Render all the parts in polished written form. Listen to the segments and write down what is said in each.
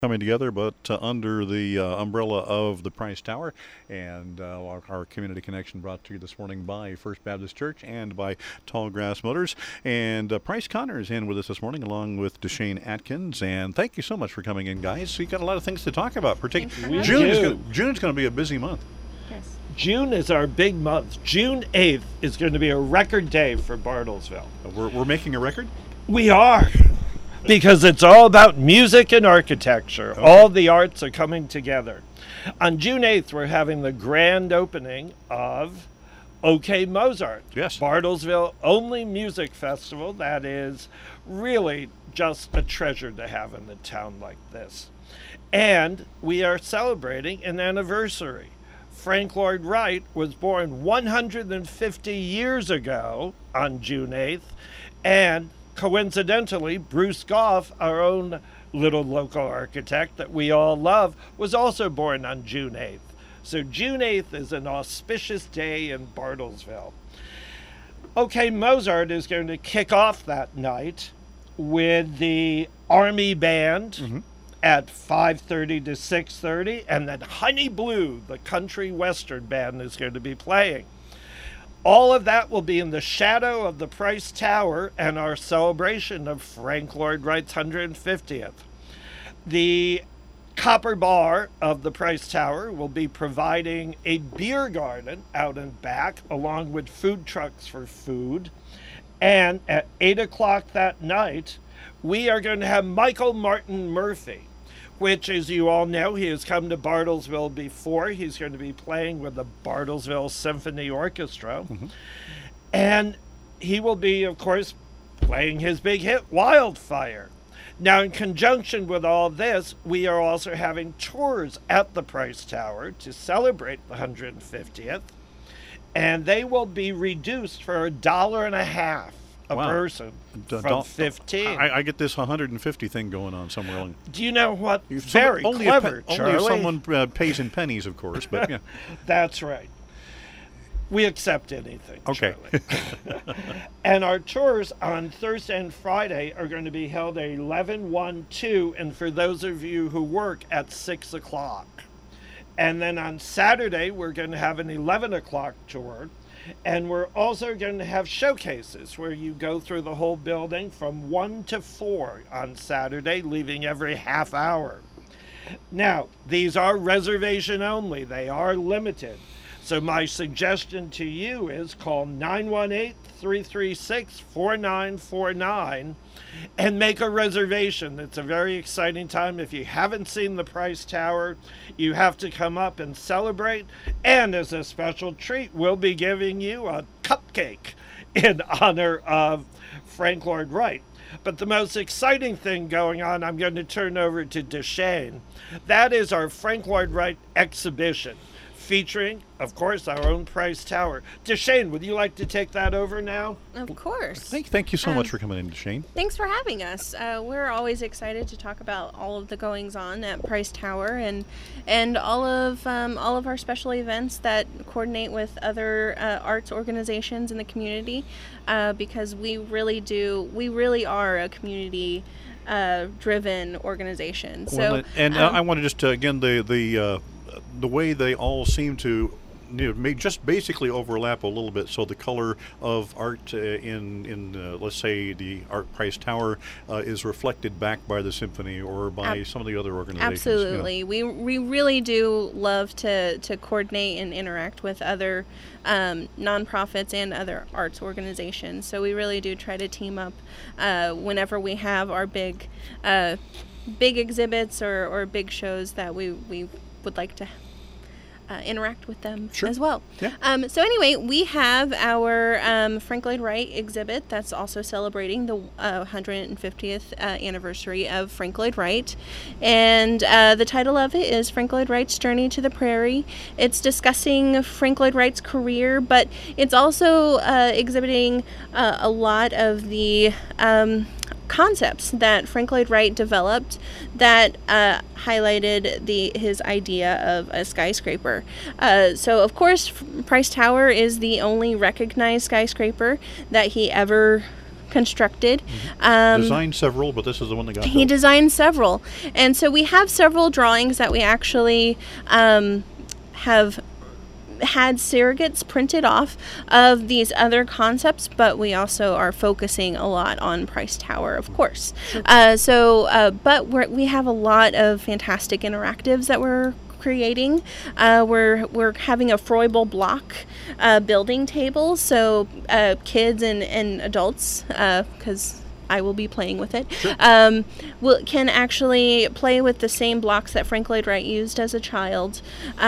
coming together, but under the umbrella of the Price Tower. And our community connection brought to you this morning by First Baptist Church and by Tallgrass Motors. And Price Connor is in with us this morning, along with Deshane Atkins. And thank you so much for coming in, guys. We've got a lot of things to talk about. June is going to be a busy month. Yes. June is our big month. June 8th is going to be a record day for Bartlesville. We're making a record? We are. Because it's all about music and architecture. Okay. All the arts are coming together. On June 8th, we're having the grand opening of OK Mozart. Yes. Bartlesville only music festival that is really just a treasure to have in a town like this. And we are celebrating an anniversary. Frank Lloyd Wright was born 150 years ago on June 8th, and coincidentally, Bruce Goff, our own little local architect that we all love, was also born on June 8th. So June 8th is an auspicious day in Bartlesville. OK Mozart is going to kick off that night with the Army Band at 5:30 to 6:30, and then Honey Blue, the country western band, is going to be playing. All of that will be in the shadow of the Price Tower and our celebration of Frank Lloyd Wright's 150th. The Copper Bar of the Price Tower will be providing a beer garden out and back, along with food trucks for food. And at 8 o'clock that night, we are going to have Michael Martin Murphey, which, as you all know, he has come to Bartlesville before. He's going to be playing with the Bartlesville Symphony Orchestra. And he will be, of course, playing his big hit, Wildfire. Now, in conjunction with all this, we are also having tours at the Price Tower to celebrate the 150th. And they will be reduced for $1.50 a person from 15. I get this 150 thing going on somewhere along. Do you know what? Very clever, Charlie. Only if someone pays in pennies, of course. But yeah. That's right. We accept anything. Okay. And our tours on Thursday and Friday are going to be held at 11, 1, 2, and for those of you who work, at 6 o'clock. And then on Saturday, we're going to have an 11 o'clock tour. And we're also going to have showcases where you go through the whole building from 1 to 4 on Saturday, leaving every half hour. Now, these are reservation only. They are limited. So my suggestion to you is call 918-336-4949 and make a reservation. It's a very exciting time. If you haven't seen the Price Tower, you have to come up and celebrate. And as a special treat, we'll be giving you a cupcake in honor of Frank Lloyd Wright. But the most exciting thing going on, I'm going to turn over to Deshane. That is our Frank Lloyd Wright exhibition, featuring, of course, our own Price Tower. Deshane, would you like to take that over now? Of course. Thank you so much for coming in, Deshane. Thanks for having us. We're always excited to talk about all of the goings on at Price Tower and all of our special events that coordinate with other arts organizations in the community, because we really are a community driven organization. Well, I want to just again the way they all seem to may just basically overlap a little bit, so the color of art in let's say the Art Price Tower is reflected back by the symphony or by some of the other organizations. Absolutely. You know. We really do love to coordinate and interact with other nonprofits and other arts organizations. So we really do try to team up whenever we have our big exhibits or big shows that we would like to interact with them as well. Yeah. So anyway, we have our Frank Lloyd Wright exhibit that's also celebrating the 150th anniversary of Frank Lloyd Wright. And the title of it is Frank Lloyd Wright's Journey to the Prairie. It's discussing Frank Lloyd Wright's career, but it's also exhibiting a lot of the concepts that Frank Lloyd Wright developed that highlighted his idea of a skyscraper. So of course, Price Tower is the only recognized skyscraper that he ever constructed. Designed several, but this is the one that got He built. designed several. And so we have several drawings that we actually have had surrogates printed off of these other concepts, but we also are focusing a lot on Price Tower, of course. But we have a lot of fantastic interactives that we're creating. We're having a Froebel block building table, so kids and adults, because I will be playing with it, Sure. can actually play with the same blocks that Frank Lloyd Wright used as a child,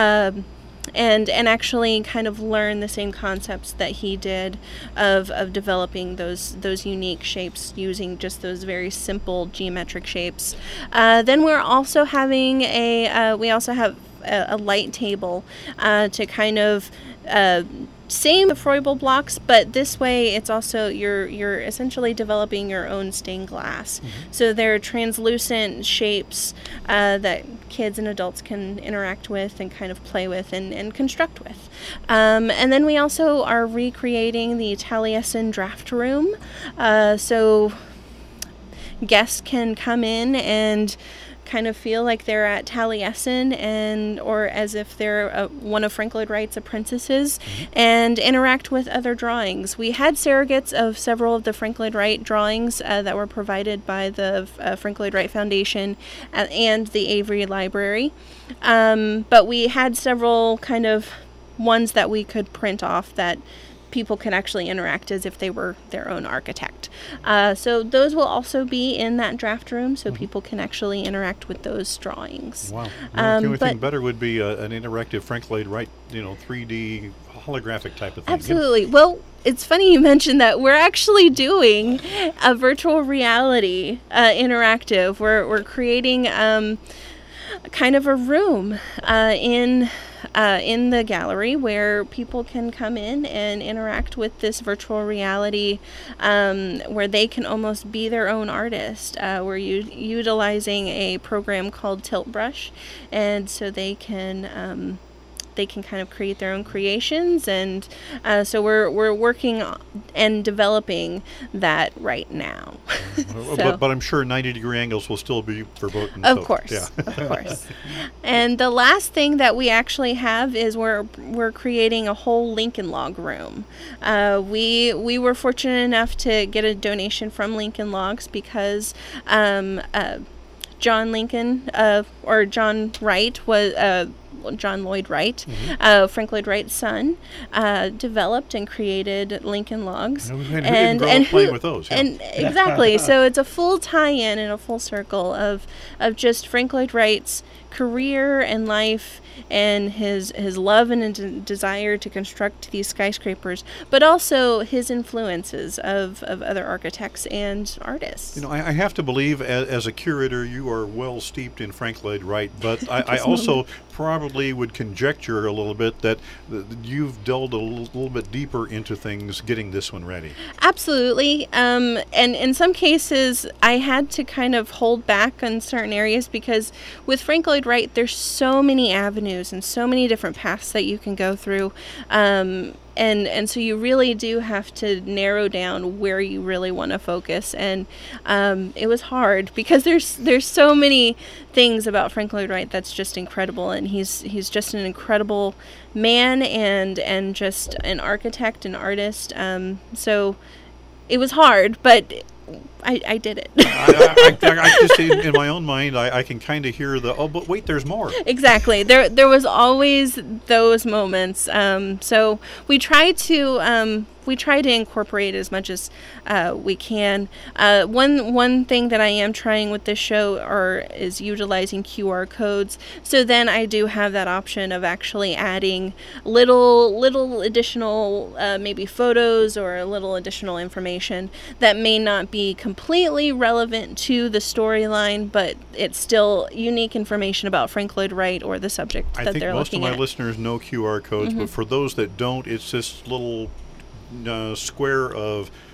and actually kind of learn the same concepts that he did of developing those unique shapes using just those very simple geometric shapes. Then we're also having a light table to kind of same Froebel blocks, but this way it's also you're essentially developing your own stained glass. So they're translucent shapes that kids and adults can interact with and kind of play with and construct with. And then we also are recreating the Taliesin draft room, so guests can come in and kind of feel like they're at Taliesin or as if they're one of Frank Lloyd Wright's apprentices, and interact with other drawings. We had surrogates of several of the Frank Lloyd Wright drawings that were provided by the Frank Lloyd Wright Foundation and the Avery Library, but we had several kind of ones that we could print off that people can actually interact as if they were their own architect. So those will also be in that draft room, so people can actually interact with those drawings. Wow. The only thing better would be an interactive Frank Lloyd Wright, 3D holographic type of thing. Absolutely. Well, it's funny you mentioned that. We're actually doing a virtual reality interactive. We're creating kind of a room in the gallery where people can come in and interact with this virtual reality, where they can almost be their own artist. We're utilizing a program called Tilt Brush, and so they can kind of create their own creations, and so we're working and developing that right now. But I'm sure 90-degree angles will still be verboten. Of course. And the last thing that we actually have is we're creating a whole Lincoln Log room. We were fortunate enough to get a donation from Lincoln Logs because John Lincoln or John Wright was John Lloyd Wright, Frank Lloyd Wright's son, developed and created Lincoln Logs. And playing with those. Yeah. And exactly. So it's a full tie-in and a full circle of just Frank Lloyd Wright's career and life and his love and desire to construct these skyscrapers, but also his influences of other architects and artists. I have to believe as a curator you are well steeped in Frank Lloyd Wright, but I also probably would conjecture a little bit that you've delved a little bit deeper into things getting this one ready. Absolutely. And in some cases I had to kind of hold back on certain areas because with Frank Lloyd Wright there's so many avenues and so many different paths that you can go through, and so you really do have to narrow down where you really want to focus, and it was hard because there's so many things about Frank Lloyd Wright that's just incredible, and he's just an incredible man and just an architect and artist, so it was hard, but I did it. I just, in my own mind, I can kind of hear but wait, there's more. Exactly. There was always those moments. So we try to incorporate as much as we can. One thing that I am trying with this show is utilizing QR codes. So then I do have that option of actually adding little additional maybe photos or a little additional information that may not be completely relevant to the storyline, but it's still unique information about Frank Lloyd Wright or the subject that they're looking at. I think most of my listeners know QR codes, but for those that don't, it's this little square of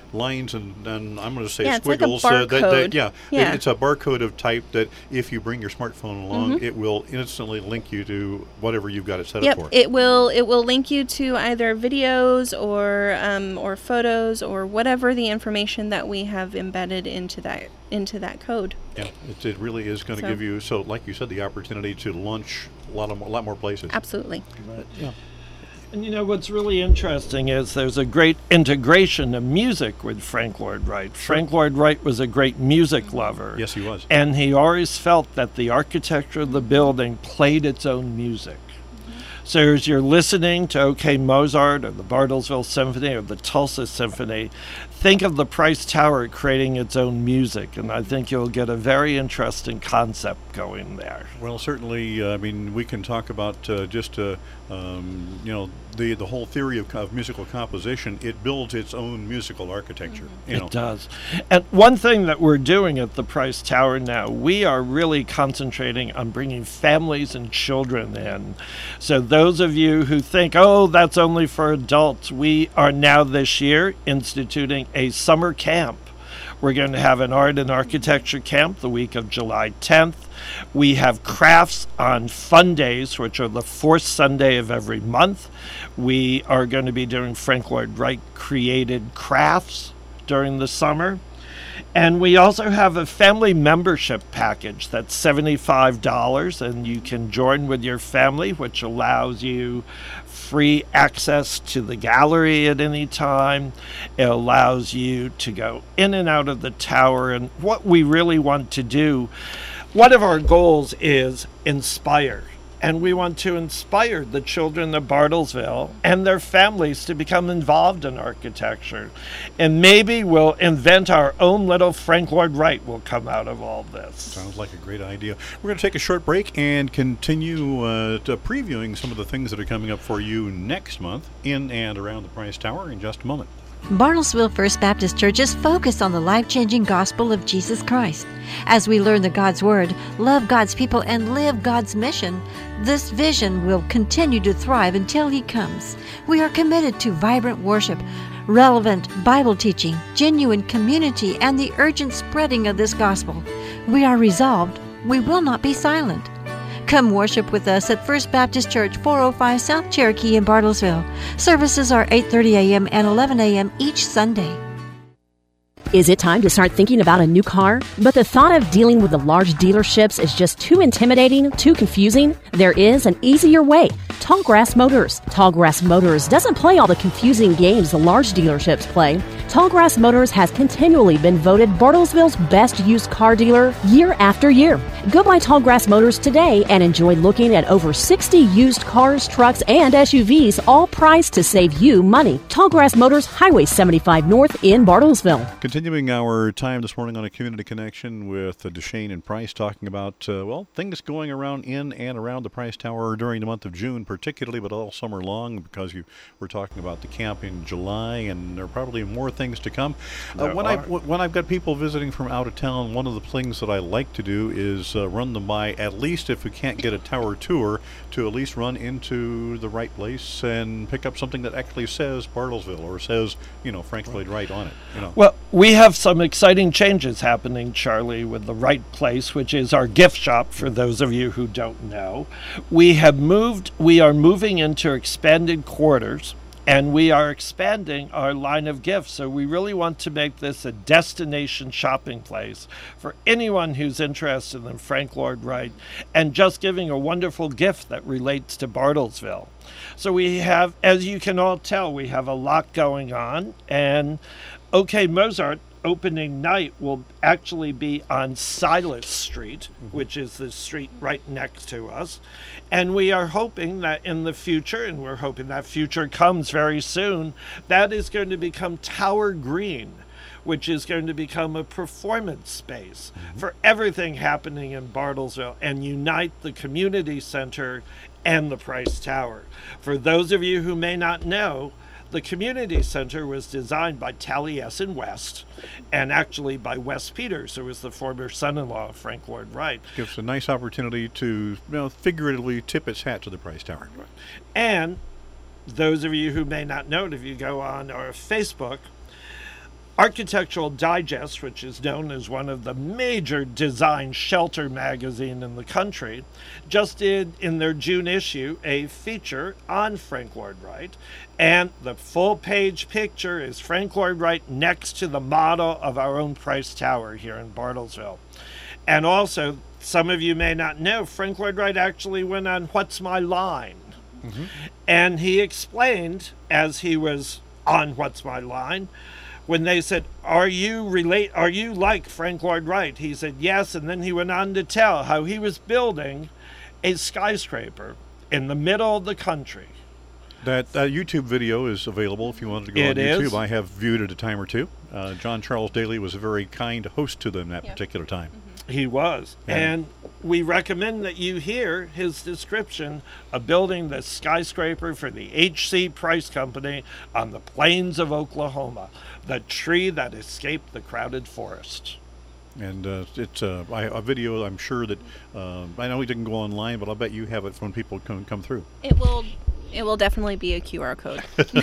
lines and I'm going to say Yeah, it's like a squiggles. barcode. Yeah. It's a barcode of type that if you bring your smartphone along, it will instantly link you to whatever you've got it set up for. It will link you to either videos or photos or whatever the information that we have embedded into that code. Yeah, it really is going to give you, so like you said, the opportunity to launch a lot more places. Absolutely. Yeah. And you know what's really interesting is there's a great integration of music with Frank Lloyd Wright. Frank Lloyd Wright was a great music lover. Yes, he was. And he always felt that the architecture of the building played its own music. So as you're listening to OK Mozart or the Bartlesville Symphony or the Tulsa Symphony, think of the Price Tower creating its own music, and I think you'll get a very interesting concept going there. Well, certainly, I mean, we can talk about the whole theory of musical composition. It builds its own musical architecture. It does. And one thing that we're doing at the Price Tower now, we are really concentrating on bringing families and children in. So those of you who think, oh, that's only for adults, we are now this year instituting a summer camp. We're going to have an art and architecture camp the week of July 10th. We have crafts on fun days, which are the fourth Sunday of every month. We are going to be doing Frank Lloyd Wright created crafts during the summer. And we also have a family membership package that's $75, and you can join with your family, which allows you free access to the gallery at any time. It allows you to go in and out of the tower. And what we really want to do, one of our goals is inspire. And we want to inspire the children of Bartlesville and their families to become involved in architecture. And maybe we'll invent our own little Frank Lloyd Wright will come out of all this. Sounds like a great idea. We're going to take a short break and continue to previewing some of the things that are coming up for you next month in and around the Price Tower in just a moment. Bartlesville First Baptist Church is focused on the life-changing gospel of Jesus Christ. As we learn the God's Word, love God's people, and live God's mission, this vision will continue to thrive until He comes. We are committed to vibrant worship, relevant Bible teaching, genuine community, and the urgent spreading of this gospel. We are resolved. We will not be silent. Come worship with us at First Baptist Church, 405 South Cherokee in Bartlesville. Services are 8:30 a.m. and 11 a.m. each Sunday. Is it time to start thinking about a new car? But the thought of dealing with the large dealerships is just too intimidating, too confusing? There is an easier way. Tallgrass Motors. Tallgrass Motors doesn't play all the confusing games the large dealerships play. Tallgrass Motors has continually been voted Bartlesville's best used car dealer year after year. Go by Tallgrass Motors today and enjoy looking at over 60 used cars, trucks, and SUVs, all priced to save you money. Tallgrass Motors, Highway 75 North in Bartlesville. Continuing our time this morning on A Community Connection with Deshane and Price, talking about, things going around in and around the Price Tower during the month of June particularly, but all summer long, because we're talking about the camp in July, and there are probably more things to come. When I've got people visiting from out of town, one of the things that I like to do is run them by, at least if we can't get a tower tour, to at least run into the right place and pick up something that actually says Bartlesville or says, Frank Lloyd Wright on it. Well, we have some exciting changes happening, Charlie, with the Right Place, which is our gift shop for those of you who don't know. We are moving into expanded quarters, and we are expanding our line of gifts. So we really want to make this a destination shopping place for anyone who's interested in Frank Lloyd Wright and just giving a wonderful gift that relates to Bartlesville. So we have, as you can all tell, we have a lot going on, and OK Mozart opening night will actually be on Silas Street, which is the street right next to us. And we are hoping that in the future, and we're hoping that future comes very soon, that is going to become Tower Green, which is going to become a performance space for everything happening in Bartlesville and unite the community center and the Price Tower. For those of you who may not know, the community center was designed by Taliesin West, and actually by Wes Peters, who was the former son-in-law of Frank Lloyd Wright. Gives a nice opportunity to figuratively tip its hat to the Price Tower. And those of you who may not know it, if you go on our Facebook, Architectural Digest, which is known as one of the major design shelter magazine in the country, just did in their June issue a feature on Frank Lloyd Wright, and the full page picture is Frank Lloyd Wright next to the model of our own Price Tower here in Bartlesville. And also, some of you may not know, Frank Lloyd Wright actually went on What's My Line? Mm-hmm. And he explained, as he was on What's My Line, when they said, are you like Frank Lloyd Wright? He said, yes, and then he went on to tell how he was building a skyscraper in the middle of the country. That YouTube video is available if you wanted to go on YouTube. I have viewed it a time or two. John Charles Daly was a very kind host to them that particular time. Mm-hmm. He was. Yeah. And we recommend that you hear his description of building the skyscraper for the H.C. Price Company on the plains of Oklahoma, the tree that escaped the crowded forest. And it's a video. I'm sure that I know he didn't go online, but I'll bet you have it when people come through. It will definitely be a QR code.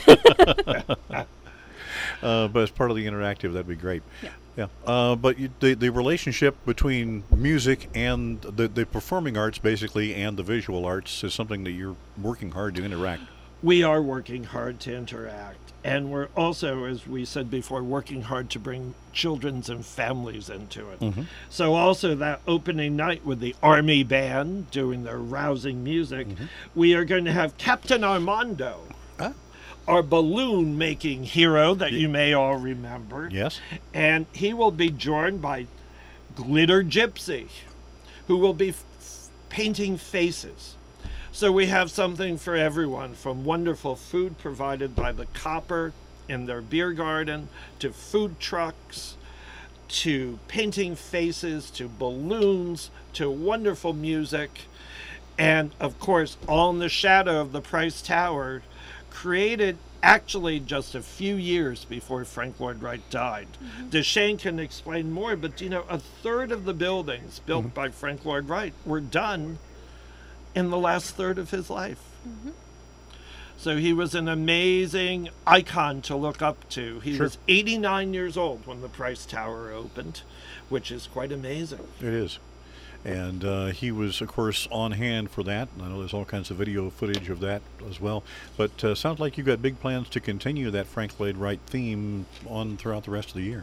But as part of the interactive, that'd be great. Yeah. But the relationship between music and the performing arts, basically, and the visual arts is something that you're working hard to interact. We are working hard to interact. And we're also, as we said before, working hard to bring children's and families into it. Mm-hmm. So also that opening night with the Army Band doing their rousing music, we are going to have Captain Armando, our balloon-making hero that you may all remember. Yes. And he will be joined by Glitter Gypsy, who will be painting faces. So we have something for everyone, from wonderful food provided by the Copper in their beer garden, to food trucks, to painting faces, to balloons, to wonderful music, and of course, all in the shadow of the Price Tower, created actually just a few years before Frank Lloyd Wright died. DeShane can explain more, but a third of the buildings built by Frank Lloyd Wright were done in the last third of his life. So he was an amazing icon to look up to. He was 89 years old when the Price Tower opened, which is quite amazing. It is. And he was, of course, on hand for that. I know there's all kinds of video footage of that as well. But sounds like you've got big plans to continue that Frank Lloyd Wright theme on throughout the rest of the year.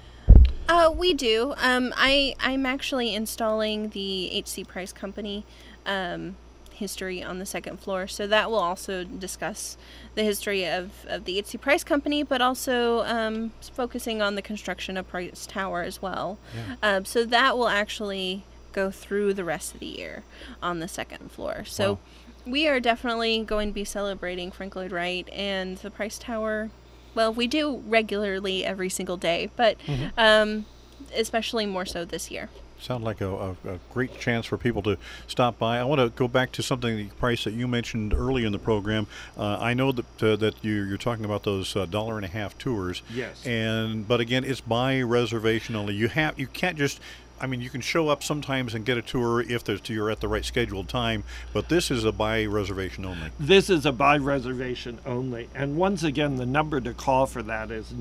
We do. I'm actually installing the H.C. Price Company history on the second floor, so that will also discuss the history of the H.C. Price Company, but also focusing on the construction of Price Tower as well. Yeah. So that will actually go through the rest of the year on the second floor. So we are definitely going to be celebrating Frank Lloyd Wright and the Price Tower. Well, we do regularly every single day, but especially more so this year. Sounds like a great chance for people to stop by. I want to go back to something, Price, that you mentioned early in the program. I know that you're talking about those $1.50 tours. Yes. But again, it's by reservation only. You can't just. I mean, you can show up sometimes and get a tour if you're at the right scheduled time, but this is a by reservation only. This is a by reservation only. And once again, the number to call for that is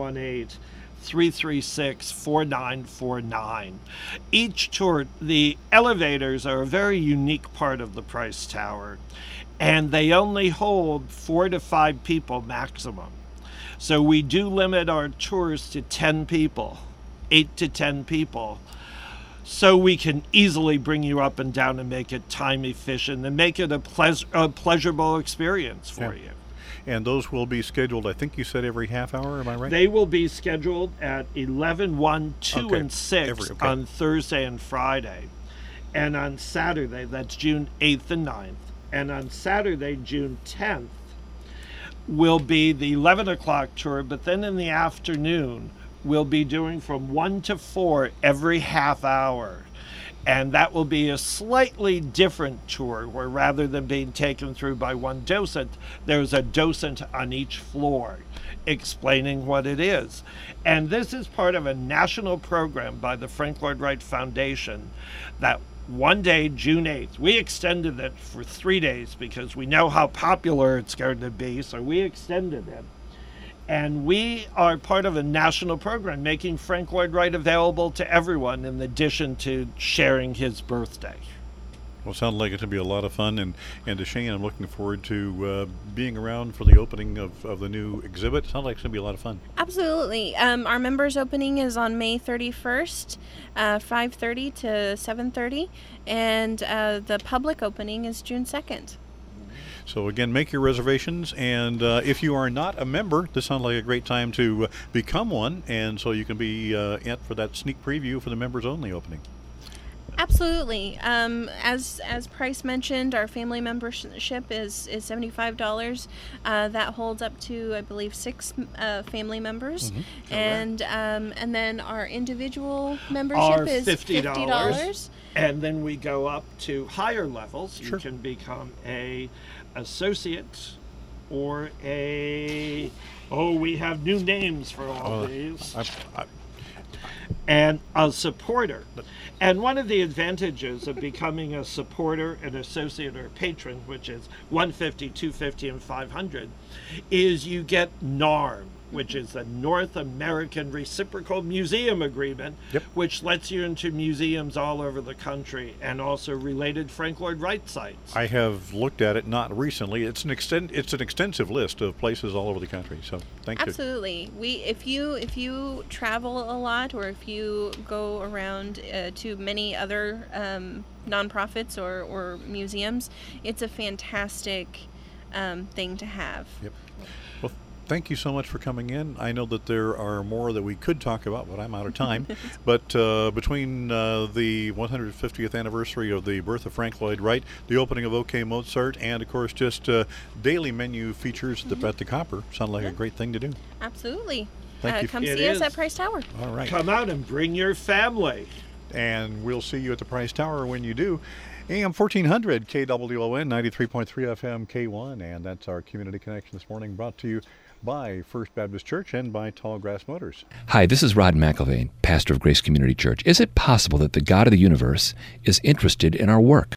918-336-4949. Each tour, the elevators are a very unique part of the Price Tower, and they only hold 4 to 5 people maximum. So we do limit our tours to 10 people, 8 to 10 people, so we can easily bring you up and down and make it time efficient and make it a pleasurable experience for you. And those will be scheduled, I think you said every half hour, am I right? They will be scheduled at 11, 1, 2, and 6 on Thursday and Friday. And on Saturday, that's June 8th and 9th. And on Saturday, June 10th, will be the 11 o'clock tour, but then in the afternoon, we'll be doing from 1 to 4 every half hour. And that will be a slightly different tour, where rather than being taken through by one docent, there's a docent on each floor explaining what it is. And this is part of a national program by the Frank Lloyd Wright Foundation that one day, June 8th, we extended it for 3 days because we know how popular it's going to be, so we extended it. And we are part of a national program making Frank Lloyd Wright available to everyone in addition to sharing his birthday. Well, it sounds like it's going to be a lot of fun, and to Shane, I'm looking forward to being around for the opening of the new exhibit. Sounds like it's going to be a lot of fun. Absolutely. Our members opening is on May 31st, 5:30 to 7:30, and the public opening is June 2nd. So again, make your reservations, and if you are not a member, this sounds like a great time to become one, and so you can be in for that sneak preview for the members-only opening. Absolutely. As Price mentioned, our family membership is $75. That holds up to, I believe, 6 family members, and then our individual membership is $50. And then we go up to higher levels. Sure. You can become a associate or we have new names for all these. And a supporter. And one of the advantages of becoming a supporter, an associate, or a patron, which is $150, $250, and $500, is you get NARM, which is the North American Reciprocal Museum Agreement, which lets you into museums all over the country and also related Frank Lloyd Wright sites. I have looked at it, not recently. It's an extensive list of places all over the country. So thank you. Absolutely. If you travel a lot, or if you go around to many other nonprofits or museums, it's a fantastic thing to have. Yep. Well, thank you so much for coming in. I know that there are more that we could talk about, but I'm out of time. But between the 150th anniversary of the birth of Frank Lloyd Wright, the opening of OK Mozart, and of course just daily menu features at the Copper, sound like a great thing to do. Absolutely. Thank you. Come see us at Price Tower. All right. Come out and bring your family. And we'll see you at the Price Tower when you do. AM 1400, KWON, 93.3 FM, K1, and that's our Community Connection this morning, brought to you by First Baptist Church and by Tallgrass Motors. Hi, this is Rod McIlvaine, pastor of Grace Community Church. Is it possible that the God of the universe is interested in our work?